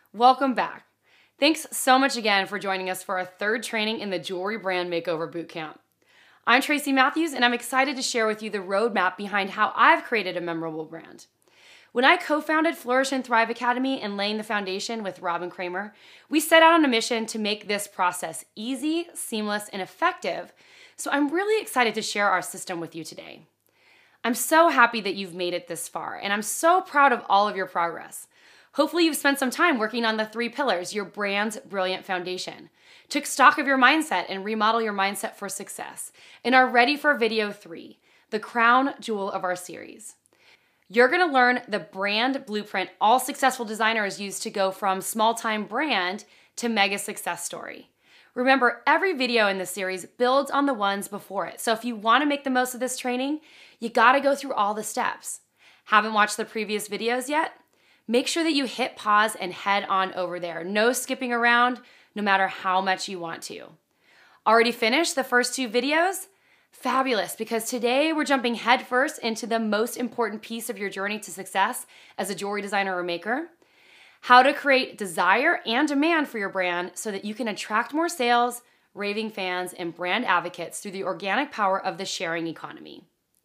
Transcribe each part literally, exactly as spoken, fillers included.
Welcome back. Thanks so much again for joining us for our third training in the Jewelry Brand Makeover Bootcamp. I'm Tracy Matthews, and I'm excited to share with you the roadmap behind how I've created a memorable brand. When I co-founded Flourish and Thrive Academy and Laying the Foundation with Robin Kramer, we set out on a mission to make this process easy, seamless, and effective, so I'm really excited to share our system with you today. I'm so happy that you've made it this far, and I'm so proud of all of your progress. Hopefully you've spent some time working on the three pillars, your brand's brilliant foundation, took stock of your mindset and remodel your mindset for success, and are ready for video three, the crown jewel of our series. You're gonna learn the brand blueprint all successful designers use to go from small-time brand to mega success story. Remember, every video in this series builds on the ones before it, so if you wanna make the most of this training, you gotta go through all the steps. Haven't watched the previous videos yet? Make sure that you hit pause and head on over there. No skipping around, no matter how much you want to. Already finished the first two videos? Fabulous, because today we're jumping headfirst into the most important piece of your journey to success as a jewelry designer or maker. How to create desire and demand for your brand so that you can attract more sales, raving fans, and brand advocates through the organic power of the sharing economy.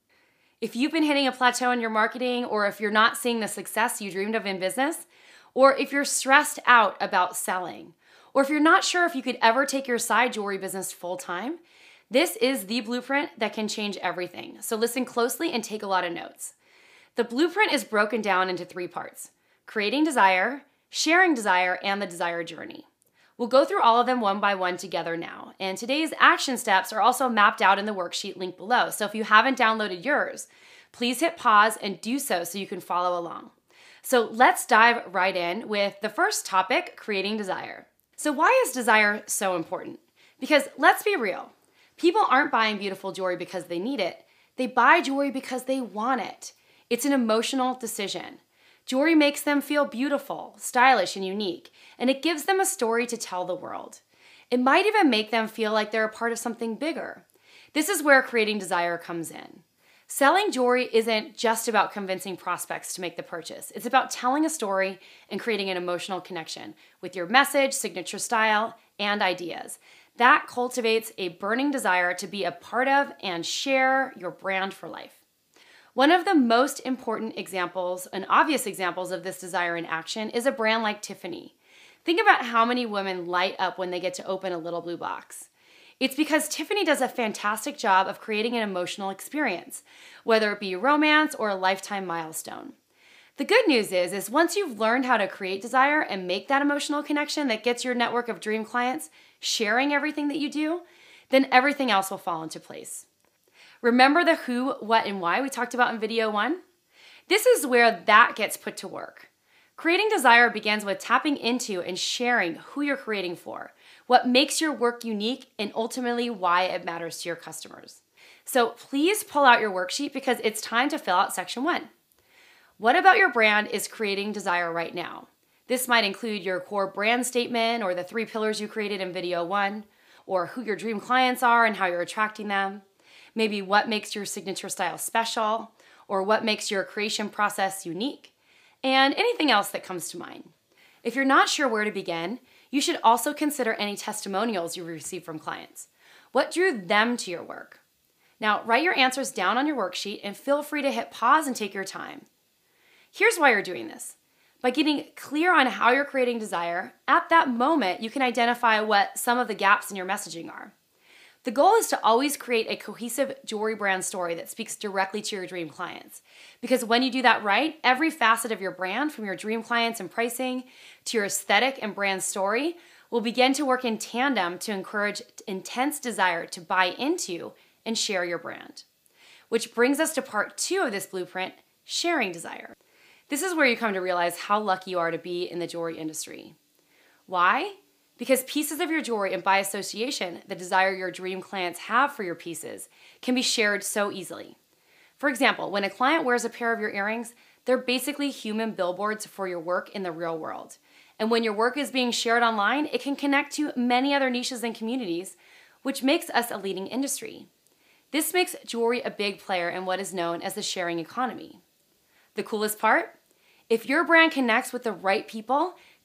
If you've been hitting a plateau in your marketing, or if you're not seeing the success you dreamed of in business, or if you're stressed out about selling, or if you're not sure if you could ever take your side jewelry business full time, this is the blueprint that can change everything. So listen closely and take a lot of notes. The blueprint is broken down into three parts: creating desire, sharing desire, and the desire journey. We'll go through all of them one by one together now, and today's action steps are also mapped out in the worksheet linked below. So if you haven't downloaded yours, please hit pause and do so so you can follow along. So let's dive right in with the first topic, creating desire. So why is desire so important? Because let's be real, people aren't buying beautiful jewelry because they need it. They buy jewelry because they want it. It's an emotional decision. Jewelry makes them feel beautiful, stylish, and unique, and it gives them a story to tell the world. It might even make them feel like they're a part of something bigger. This is where creating desire comes in. Selling jewelry isn't just about convincing prospects to make the purchase. It's about telling a story and creating an emotional connection with your message, signature style, and ideas. That cultivates a burning desire to be a part of and share your brand for life. One of the most important examples and obvious examples of this desire in action is a brand like Tiffany. Think about how many women light up when they get to open a little blue box. It's because Tiffany does a fantastic job of creating an emotional experience, whether it be romance or a lifetime milestone. The good news is, is once you've learned how to create desire and make that emotional connection that gets your network of dream clients sharing everything that you do, then everything else will fall into place. Remember the who, what, and why we talked about in video one? This is where that gets put to work. Creating desire begins with tapping into and sharing who you're creating for, what makes your work unique, and ultimately why it matters to your customers. So please pull out your worksheet because it's time to fill out section one. What about your brand is creating desire right now? This might include your core brand statement or the three pillars you created in video one, or who your dream clients are and how you're attracting them. Maybe what makes your signature style special, or what makes your creation process unique, and anything else that comes to mind. If you're not sure where to begin, you should also consider any testimonials you receive from clients. What drew them to your work? Now, write your answers down on your worksheet and feel free to hit pause and take your time. Here's why you're doing this. By getting clear on how you're creating desire, at that moment, you can identify what some of the gaps in your messaging are. The goal is to always create a cohesive jewelry brand story that speaks directly to your dream clients. Because when you do that right, every facet of your brand, from your dream clients and pricing to your aesthetic and brand story, will begin to work in tandem to encourage intense desire to buy into and share your brand. Which brings us to part two of this blueprint, sharing desire. This is where you come to realize how lucky you are to be in the jewelry industry. Why? Because pieces of your jewelry, and by association, the desire your dream clients have for your pieces, can be shared so easily. For example, when a client wears a pair of your earrings, they're basically human billboards for your work in the real world. And when your work is being shared online, it can connect to many other niches and communities, which makes us a leading industry. This makes jewelry a big player in what is known as the sharing economy. The coolest part? If your brand connects with the right people,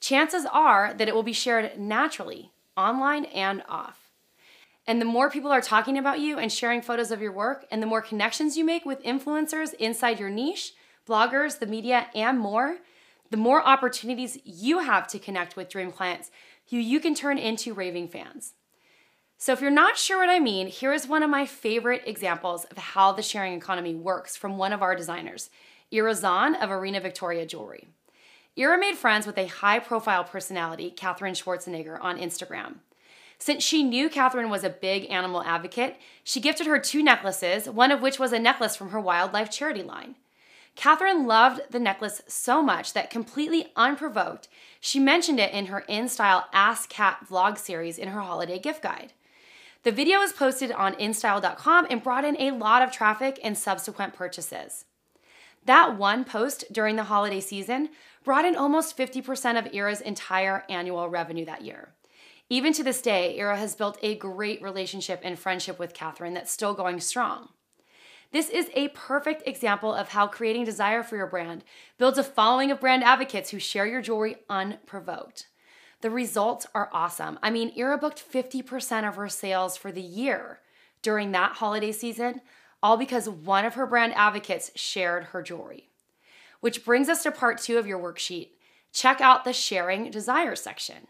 chances are that it will be shared naturally, online and off. And the more people are talking about you and sharing photos of your work, and the more connections you make with influencers inside your niche, bloggers, the media, and more, the more opportunities you have to connect with dream clients who you can turn into raving fans. So if you're not sure what I mean, here is one of my favorite examples of how the sharing economy works from one of our designers, Ira Zahn of Arena Victoria Jewelry. Ira made friends with a high-profile personality, Catherine Schwarzenegger, on Instagram. Since she knew Catherine was a big animal advocate, she gifted her two necklaces, one of which was a necklace from her wildlife charity line. Catherine loved the necklace so much that, completely unprovoked, she mentioned it in her InStyle Ask Cat vlog series in her holiday gift guide. The video was posted on InStyle dot com and brought in a lot of traffic and subsequent purchases. That one post during the holiday season brought in almost fifty percent of Ira's entire annual revenue that year. Even to this day, Ira has built a great relationship and friendship with Catherine that's still going strong. This is a perfect example of how creating desire for your brand builds a following of brand advocates who share your jewelry unprovoked. The results are awesome. I mean, Ira booked fifty percent of her sales for the year during that holiday season, all because one of her brand advocates shared her jewelry. Which brings us to part two of your worksheet. Check out the Sharing Desire section.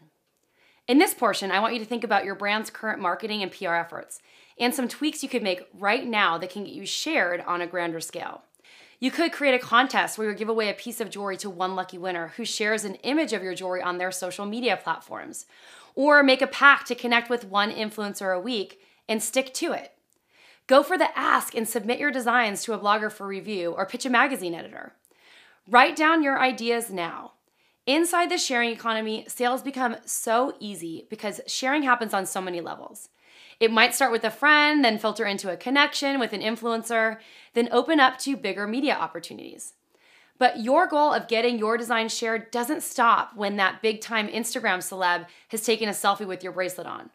In this portion, I want you to think about your brand's current marketing and P R efforts and some tweaks you could make right now that can get you shared on a grander scale. You could create a contest where you give away a piece of jewelry to one lucky winner who shares an image of your jewelry on their social media platforms, or make a pact to connect with one influencer a week and stick to it. Go for the ask and submit your designs to a blogger for review or pitch a magazine editor. Write down your ideas now. Inside the sharing economy, sales become so easy because sharing happens on so many levels. It might start with a friend, then filter into a connection with an influencer, then open up to bigger media opportunities. But your goal of getting your design shared doesn't stop when that big-time Instagram celeb has taken a selfie with your bracelet on.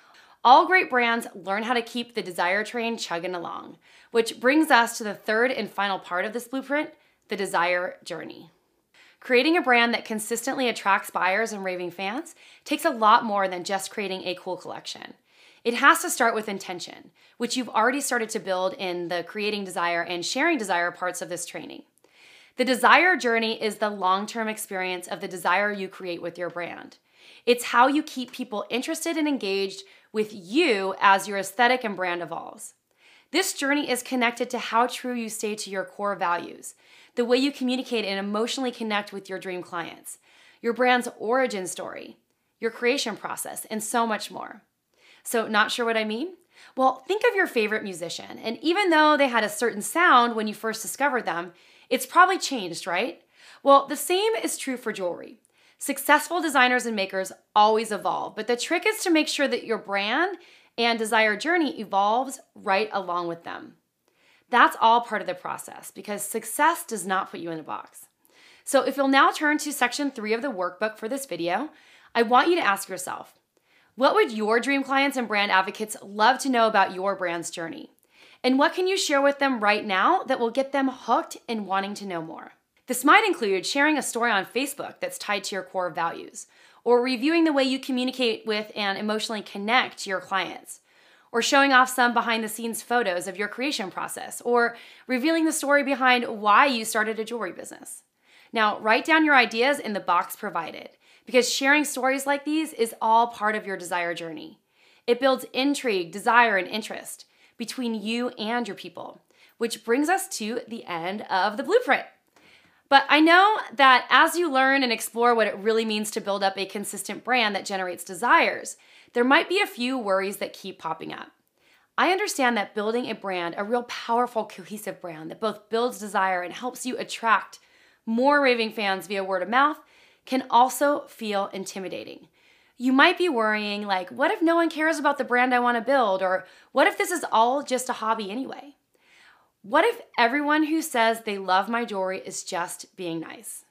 All great brands learn how to keep the desire train chugging along, which brings us to the third and final part of this blueprint, the desire journey. Creating a brand that consistently attracts buyers and raving fans takes a lot more than just creating a cool collection. It has to start with intention, which you've already started to build in the Creating Desire and Sharing Desire parts of this training. The desire journey is the long-term experience of the desire you create with your brand. It's how you keep people interested and engaged with you as your aesthetic and brand evolves. This journey is connected to how true you stay to your core values, the way you communicate and emotionally connect with your dream clients, your brand's origin story, your creation process, and so much more. So, not sure what I mean? Well, think of your favorite musician, and even though they had a certain sound when you first discovered them, it's probably changed, right? Well, the same is true for jewelry. Successful designers and makers always evolve, but the trick is to make sure that your brand and desire journey evolves right along with them. That's all part of the process because success does not put you in a box. So if you'll now turn to section three of the workbook for this video, I want you to ask yourself, what would your dream clients and brand advocates love to know about your brand's journey? And what can you share with them right now that will get them hooked and wanting to know more? This might include sharing a story on Facebook that's tied to your core values, or reviewing the way you communicate with and emotionally connect to your clients, or showing off some behind-the-scenes photos of your creation process, or revealing the story behind why you started a jewelry business. Now, write down your ideas in the box provided, because sharing stories like these is all part of your desire journey. It builds intrigue, desire, and interest between you and your people, which brings us to the end of the blueprint. But I know that as you learn and explore what it really means to build up a consistent brand that generates desires, there might be a few worries that keep popping up. I understand that building a brand, a real powerful, cohesive brand that both builds desire and helps you attract more raving fans via word of mouth, can also feel intimidating. You might be worrying, like, what if no one cares about the brand I want to build? Or what if this is all just a hobby anyway? What if everyone who says they love my jewelry is just being nice?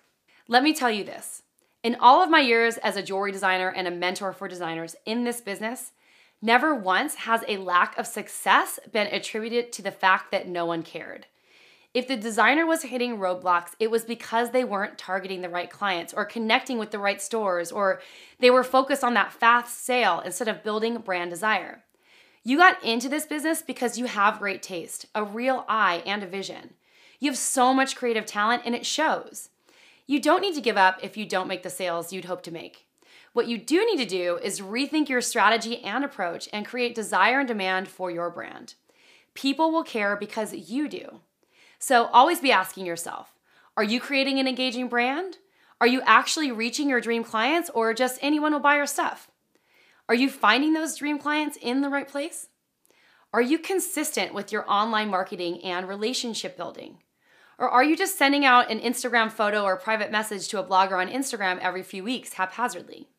Let me tell you this. In all of my years as a jewelry designer and a mentor for designers in this business, never once has a lack of success been attributed to the fact that no one cared. If the designer was hitting roadblocks, it was because they weren't targeting the right clients or connecting with the right stores, or they were focused on that fast sale instead of building brand desire. You got into this business because you have great taste, a real eye, and a vision. You have so much creative talent, and it shows. You don't need to give up if you don't make the sales you'd hope to make. What you do need to do is rethink your strategy and approach and create desire and demand for your brand. People will care because you do. So always be asking yourself, are you creating an engaging brand? Are you actually reaching your dream clients, or just anyone will buy your stuff? Are you finding those dream clients in the right place? Are you consistent with your online marketing and relationship building? Or are you just sending out an Instagram photo or private message to a blogger on Instagram every few weeks haphazardly?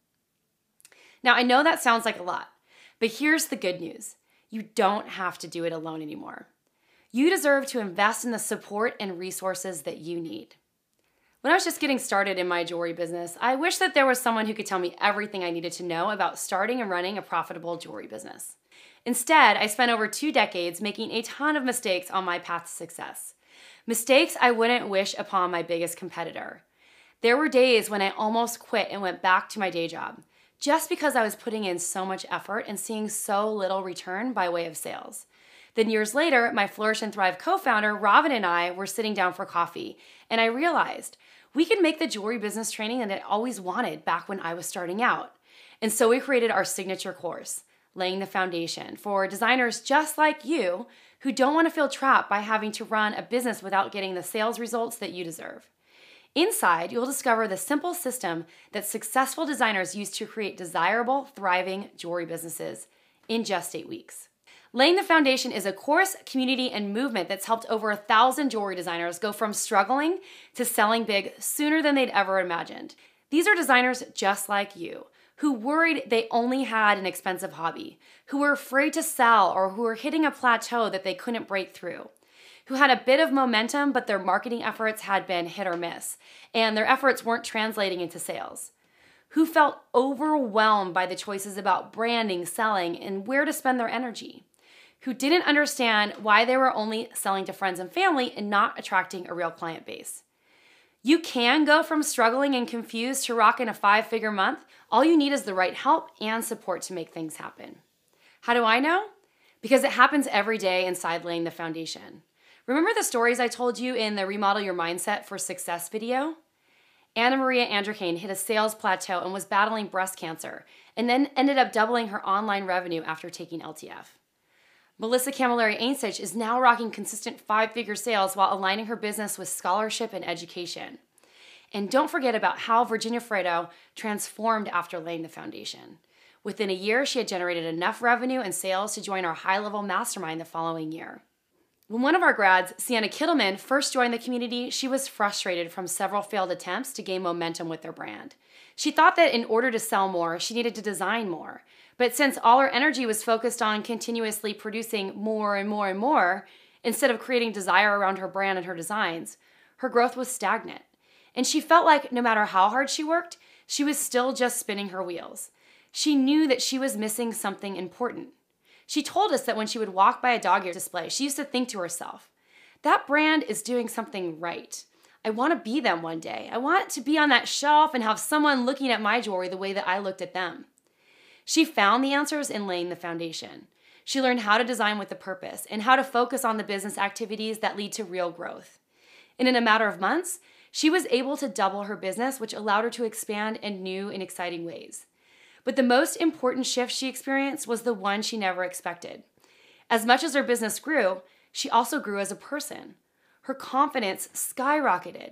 Now, I know that sounds like a lot, but here's the good news. You don't have to do it alone anymore. You deserve to invest in the support and resources that you need. When I was just getting started in my jewelry business, I wish that there was someone who could tell me everything I needed to know about starting and running a profitable jewelry business. Instead, I spent over two decades making a ton of mistakes on my path to success. Mistakes I wouldn't wish upon my biggest competitor. There were days when I almost quit and went back to my day job, just because I was putting in so much effort and seeing so little return by way of sales. Then years later, my Flourish and Thrive co-founder, Robin, and I were sitting down for coffee, and I realized we could make the jewelry business training that I always wanted back when I was starting out. And so we created our signature course, Laying the Foundation, for designers just like you who don't want to feel trapped by having to run a business without getting the sales results that you deserve. Inside, you'll discover the simple system that successful designers use to create desirable, thriving jewelry businesses in just eight weeks. Laying the Foundation is a course, community, and movement that's helped over a thousand jewelry designers go from struggling to selling big sooner than they'd ever imagined. These are designers just like you, who worried they only had an expensive hobby, who were afraid to sell, or who were hitting a plateau that they couldn't break through, who had a bit of momentum but their marketing efforts had been hit or miss, and their efforts weren't translating into sales, who felt overwhelmed by the choices about branding, selling, and where to spend their energy, who didn't understand why they were only selling to friends and family and not attracting a real client base. You can go from struggling and confused to rocking a five-figure month. All you need is the right help and support to make things happen. How do I know? Because it happens every day inside Laying the Foundation. Remember the stories I told you in the Remodel Your Mindset for Success video? Anna Maria Andrikane hit a sales plateau and was battling breast cancer, and then ended up doubling her online revenue after taking L T F. Melissa Camilleri Ainsich is now rocking consistent five-figure sales while aligning her business with scholarship and education. And don't forget about how Virginia Fredo transformed after laying the foundation. Within a year, she had generated enough revenue and sales to join our high-level mastermind the following year. When one of our grads, Sienna Kittleman, first joined the community, she was frustrated from several failed attempts to gain momentum with their brand. She thought that in order to sell more, she needed to design more. But since all her energy was focused on continuously producing more and more and more, instead of creating desire around her brand and her designs, her growth was stagnant. And she felt like no matter how hard she worked, she was still just spinning her wheels. She knew that she was missing something important. She told us that when she would walk by a dog ear display, she used to think to herself, that brand is doing something right. I want to be them one day. I want to be on that shelf and have someone looking at my jewelry the way that I looked at them. She found the answers in Laying the Foundation. She learned how to design with a purpose and how to focus on the business activities that lead to real growth. And in a matter of months, she was able to double her business, which allowed her to expand in new and exciting ways. But the most important shift she experienced was the one she never expected. As much as her business grew, she also grew as a person. Her confidence skyrocketed.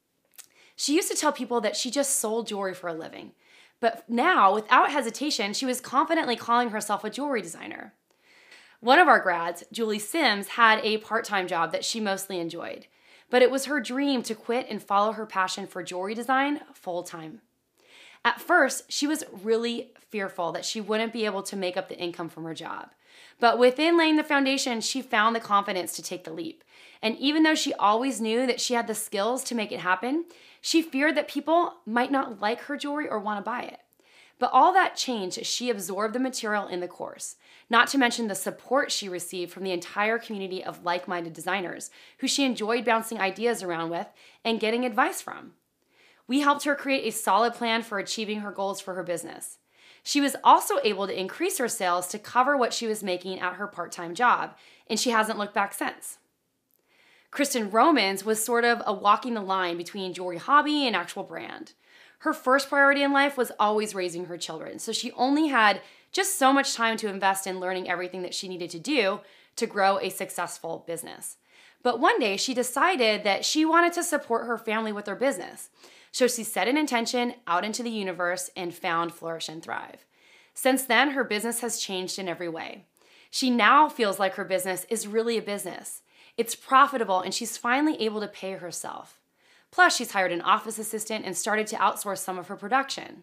She used to tell people that she just sold jewelry for a living. But now, without hesitation, she was confidently calling herself a jewelry designer. One of our grads, Julie Sims, had a part-time job that she mostly enjoyed, but it was her dream to quit and follow her passion for jewelry design full-time. At first, she was really fearful that she wouldn't be able to make up the income from her job. But within Laying the Foundation, she found the confidence to take the leap. And even though she always knew that she had the skills to make it happen, she feared that people might not like her jewelry or want to buy it. But all that changed as she absorbed the material in the course, not to mention the support she received from the entire community of like-minded designers who she enjoyed bouncing ideas around with and getting advice from. We helped her create a solid plan for achieving her goals for her business. She was also able to increase her sales to cover what she was making at her part-time job, and she hasn't looked back since. Kristen Romans was sort of a walking the line between jewelry hobby and actual brand. Her first priority in life was always raising her children, so she only had just so much time to invest in learning everything that she needed to do to grow a successful business. But one day she decided that she wanted to support her family with her business. So she set an intention out into the universe and found Flourish and Thrive. Since then, her business has changed in every way. She now feels like her business is really a business. It's profitable and she's finally able to pay herself. Plus, she's hired an office assistant and started to outsource some of her production.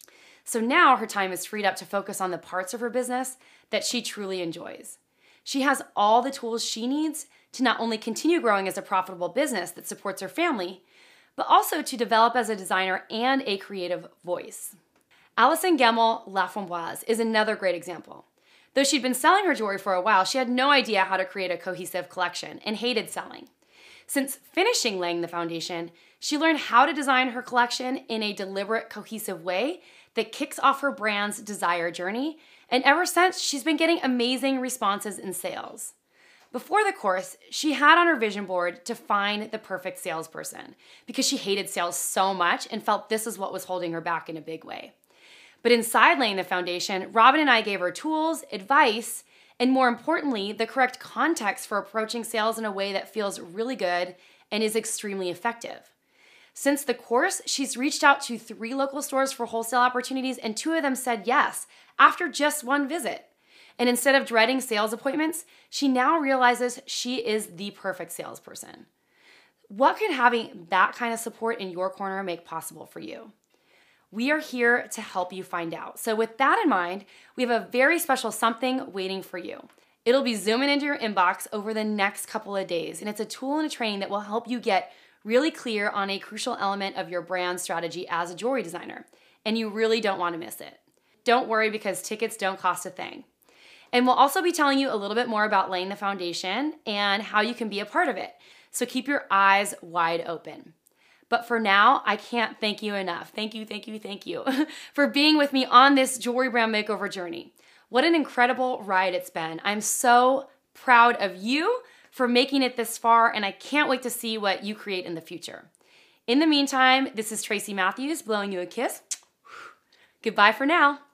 So now her time is freed up to focus on the parts of her business that she truly enjoys. She has all the tools she needs to not only continue growing as a profitable business that supports her family, but also to develop as a designer and a creative voice. Alison Gemmell Laframboise is another great example. Though she'd been selling her jewelry for a while, she had no idea how to create a cohesive collection and hated selling. Since finishing laying the foundation, she learned how to design her collection in a deliberate, cohesive way that kicks off her brand's desire journey, and ever since, she's been getting amazing responses in sales. Before the course, she had on her vision board to find the perfect salesperson because she hated sales so much and felt this is what was holding her back in a big way. But inside laying the foundation, Robin and I gave her tools, advice, and more importantly, the correct context for approaching sales in a way that feels really good and is extremely effective. Since the course, she's reached out to three local stores for wholesale opportunities, and two of them said yes after just one visit. And instead of dreading sales appointments, she now realizes she is the perfect salesperson. What could having that kind of support in your corner make possible for you? We are here to help you find out. So with that in mind, we have a very special something waiting for you. It'll be zooming into your inbox over the next couple of days, and it's a tool and a training that will help you get really clear on a crucial element of your brand strategy as a jewelry designer, and you really don't want to miss it. Don't worry, because tickets don't cost a thing. And we'll also be telling you a little bit more about laying the foundation and how you can be a part of it. So keep your eyes wide open. But for now, I can't thank you enough. Thank you, thank you, thank you for being with me on this jewelry brand makeover journey. What an incredible ride it's been. I'm so proud of you for making it this far, and I can't wait to see what you create in the future. In the meantime, this is Tracy Matthews blowing you a kiss. Goodbye for now.